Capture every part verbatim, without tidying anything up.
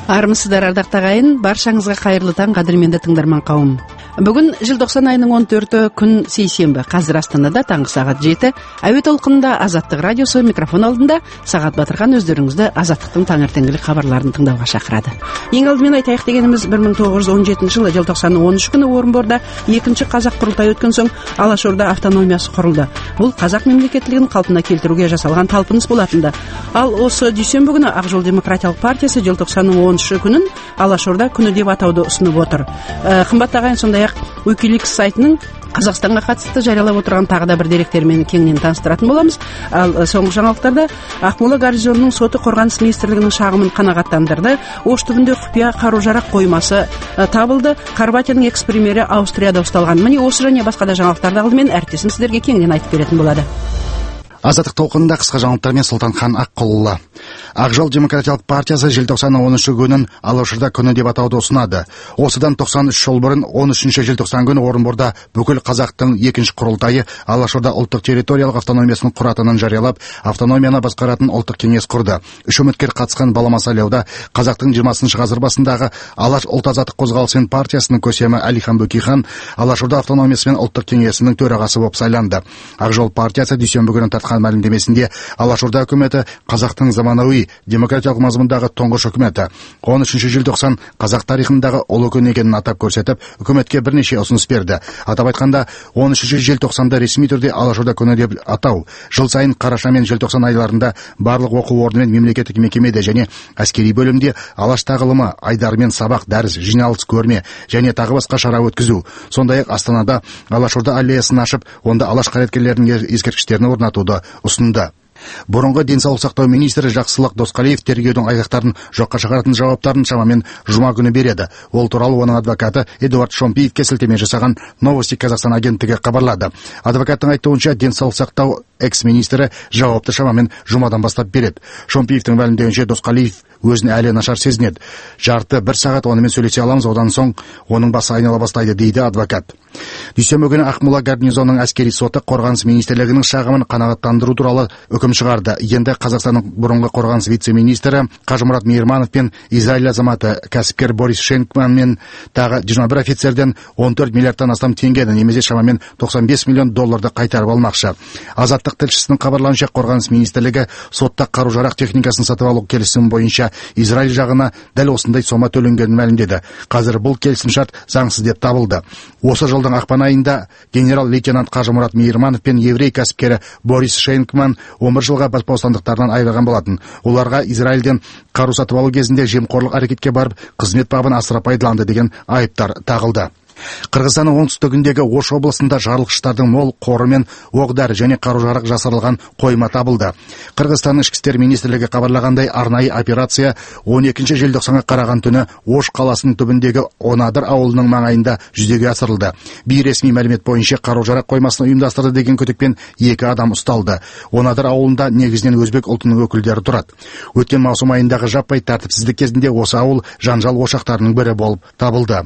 Армысыздар, ардактуу агайын, баршаңызга кайырлуу таң, кадырменди тыңдарман кауым. Бүгүн желтоқсан айынын он төртү күн сейсенбі. Казыр Астанада таңғы сағат жети. Әуе толқынында Азаттық радиосы микрофон алдында Сағат Батырхан өздөрүңүздү Азаттыктын таңертеңгилик кабарларын тыңдауга шакырады. Эң алдымен айтайык дегенimiz bir ming to'qqiz yuz o'n жетинчи жылы желтоқсандын он үчү күнү Орунбордо экинчи казак курултайы өткөн соң Алаш Орда автономиясы курулду. Бул казак мемлекеттилигин калпына келтирүүгө жасалган талпыныс болатынды. Ал осы дүйсенбі күнү Ак Жол демократиялык партиясы желтоқсандын он үчү күнүн Алаш Орда күнү деп атауды ұсынып отыр. Кымбаттуу агайын, сондай-ак Wikileaks сайтынын Казакстанга катысты жарыялап отурган тагы да бир деректер менен кеңинен таныстыратын боламыз. Ал соңку жаңылыктарда Акмола гарнизонунун соту Коргонус министрлигинин шагымын канагаттандырды. Ош түбүндө купуя каруу жарак коймасы табылды. Хорватиянын экс-премьери Австрияда ушталган. Міне осы және басқа да жаңылыктарды алдымен әріптесім сіздерге кеңинен айтып беретін болады. Азаттык толкунунда кыска жаңылыктармен Султанхан Аккулла. Ак Жол демократиялык партиясы желтоқсандын он үчү күнүн Алаш Орда күнү деп атауды ұсынады. Осыдан тоқсан үч жыл бұрын он үчүнчү желтоқсан күнү Орунбордо бүкүл казактын экинчи курултайы Алаш Орда улуттук территориялык автономиясын куратынын жарыялап, автономияны баскаратын улуттук кеңеш курду. Үч үмүткер катышкан балама сайлоодо казактын жыйырмасынчы гасыр басындагы Алаш улут азаттык козголусунун партиясынын көсемі Алихан Бөкейхан Алаш Орда автономиясы менен улуттук кеңесинин төрагасы болуп сайланды. Ак Жол партиясы дүйсенбі күнү тарткан маалимдемесинде Алаш Орда өкмөтү казактын заманауи демократиялык мазмундагы тоңгош өкмөтү он үчүнчү желтоқсан казак тарыхындагы улуу күн экенин атап көрсөтүп, өкмөткө бир нече усунуш берди. Атап айтканда, он үчүнчү желтоқсанда ресми түрдө Алаш Орда күнү деп атау, жыл сайын караша менен желтоқсан айларында барлык окуу орду менен мемлекеттик мекемеде жана аскери бөлүмдө алаш тагылымы, айдар менен сабак, дарс, жиналыс, көрме жана тагы башка шара өткүзүү. Сондай-ак Астанада Алаш Орда аллеясын ачып, онда алаш кайраткерлеринин эскерткичтерин орнатууду ұсынды. Бұрынғы денсаулық сақтау министрі Жақсылық Досқалиев тергеудің айғақтарын жоққа шығаратын жауаптарын шамамен жұма күні береді. Ол туралы оның адвокаты Эдуард Шомпиевке сілтеме жасаған Новости Казахстан агенттігі хабарлады. Адвокаттың айтуынша, денсаулық сақтау экс-министрі жауапты шамамен жұмадан бастап береді. Шомпиевтің мәлімдеуінше Досқалиев өзін әлі нашар сезінеді. Жарты бір сағат онымен сөйлесе аламыз, одан соң оның басы айнала бастайды, дейді адвокат. Дүйсенбі күні Акмола гарнизонының әскери соты Қорғаныс министрлігінің шағымын қанағаттандыру туралы үкім шығарды. Енді Қазақстанның бұрынғы Қорғаныс вице-министрі Қажымұрат Мейірманов пен Израиль азаматы кәсіпкер Борис Шенкман мен тағы жиырма бір офицерден он төрт миллиардтан астам теңгені, немесе шамамен тоқсан бес миллион долларды қайтарып алмақшы. Азаттық тілшісінің хабарлауынша, Қорғаныс министрлігі сотта қару-жарақ техникасын сатып алу келісімі бойынша Израиль жағына дәл осындай сома төленгенін мәлімдеді. Қазір бұл келісімшарт заңсыз деп табылды. Осы жылдың ақпан айында генерал-лейтенант Қажымұрат Мейірманов пен еврей кәсіпкері Борис Шенкман он бір жылға бас бостандықтарынан айырылған болатын. Оларға Израильден қару сатып алу кезінде жемқорлық әрекетке барып, қызмет бабын асыра пайдаланды деген айыптар тағылды. Қырғызстанның оңтүстігіндегі Ош облысында жарылғыштардың мол қоры мен оқ-дәрі және қару-жарақ жасырылған қойма табылды. Қырғызстанның ішкі істер министрлігі хабарлағандай, арнайы операция он екінші желтоқсанға қараған түні Ош қаласының түбіндегі Онадыр ауылының маңайында жүзеге асырылды. Бейресми мәлімет бойынша қару-жарақ қоймасын ұйымдастырды деген күдікпен екі адам ұсталды. Онадыр ауылында негізінен өзбек ұлтының өкілдері тұрады. Өткен маусым айындағы жаппай тәртіпсіздік кезінде осы ауыл жанжал ошақтарының бірі болып табылды.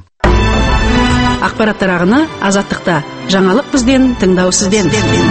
Ақпараттар ағыны Азаттықта. Жаңалық бізден, тыңдау сізден.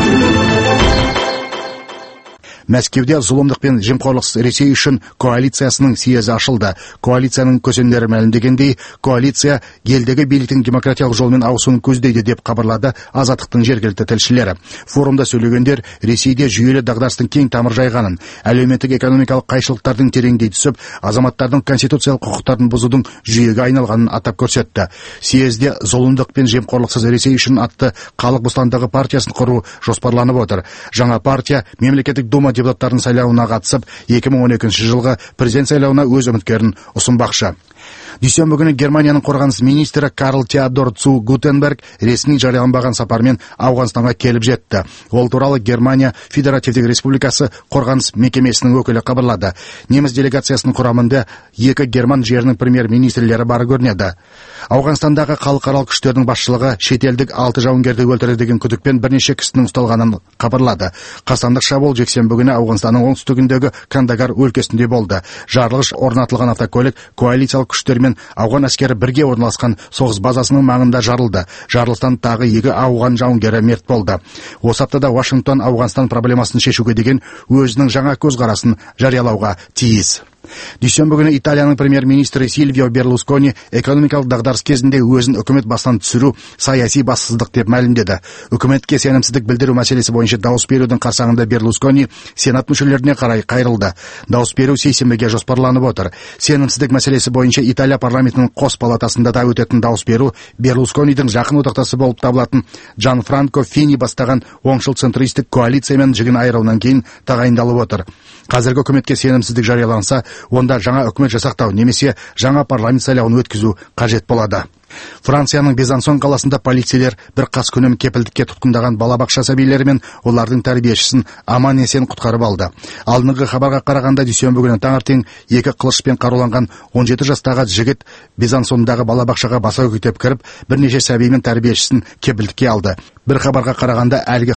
Мәскеуде зұлымдық пен жемқорлықсыз Ресей үшін коалициясының съезі ашылды. Коалицияның көсемдері мәлімдегендей, коалиция елдегі биліктің демократиялық жолмен ауысуын көздейді деп хабарлады Азаттықтың жергілікті тілшілері. Форумда сөйлегендер Ресейде жүйелі дағдарыстың кең тамыр жайғанын, әлеуметтік экономикалық қайшылықтардың тереңдей түсіп, азаматтардың конституциялық құқықтарын бұзудың жүйеге айналғанын атап көрсетті. Съезде зұлымдық пен жемқорлықсыз Ресей үшін атты халық бостандығы партиясын құру жоспарланып отыр. Жаңа партия мемлекеттік дума депутаттарын сайлауына қатысып, екі мың он екінші жылғы президент сайлауына өз үміткерін ұсынбақшы. Дүйсенбі күні Германияның қорғаныс министрі Карл Теодор Цу Гутенберг ресми жарияланбаған сапармен Ауғанстанға келіп жетті. Ол туралы Германия Федеративтік Республикасы қорғаныс мекемесінің өкілі хабарлады. Неміс делегациясының құрамында екі герман жерінің премьер-министрлері бары көрінеді. Ауғанстандағы халықаралық күштердің басшылығы шетелдік алты жауынгерді өлтірді деген күдікпен бірнеше кісінің ұсталғанын хабарлады. Қастандық шабуыл жексенбі күні Ауғанстанның оңтүстігіндегі Кандагар өлкесінде болды. Жарылғыш орнатылған автокөлік коалициялық күштермен ауған әскері бірге орналасқан соғыс базасының маңында жарылды. Жарылыстан тағы екі ауған жауынгері мерт болды. Осы аптада Вашингтон Ауғанстан проблемасын шешуге деген өзінің жаңа көзқарасын жариялауға тиіс. Дүйсенбі күні Италияның премьер-министрі Сильвио Берлускони экономикалық дағдарыс кезінде өзін үкімет бастан түсіру саяси бассыздық деп мәлімдеді. Үкіметке сенімсіздік білдіру мәселесі бойынша дауыс берудің қарсаңында Берлускони сенат мүшелеріне қарай қайрылды. Дауыс беру сейсенбіге жоспарланып отыр. Сенімсіздік мәселесі бойынша Италия парламентінің қос палатасында да өтетін дауыс беру Берлусконидің жақын одақтасы болып табылатын Джанфранко Фини бастаған оңшыл центристік коалициямен жігін айыруынан кейін тағайындалып отыр. Қазіргі үкіметке сенімсіздік жарияланса, онда жаңа үкімет жасақтау немесе жаңа парламент сайлауын өткізу қажет болады. Францияның Безансон қаласында полицейлер бір қаскүнем кепілдікке тұтқындаған балабақша сәбилері мен олардың тәрбиешісін аман есен құтқарып алды. Алдыңғы хабарға қарағанда дүйсенбі күні таңертең екі қылышпен қаруланған он жеті жастағы жігіт Безансондағы балабақшаға баса көтеп кіріп, бірнеше сәби мен тәрбиешісін кепілдікке алды. Бір хабарға қарағанда әлгі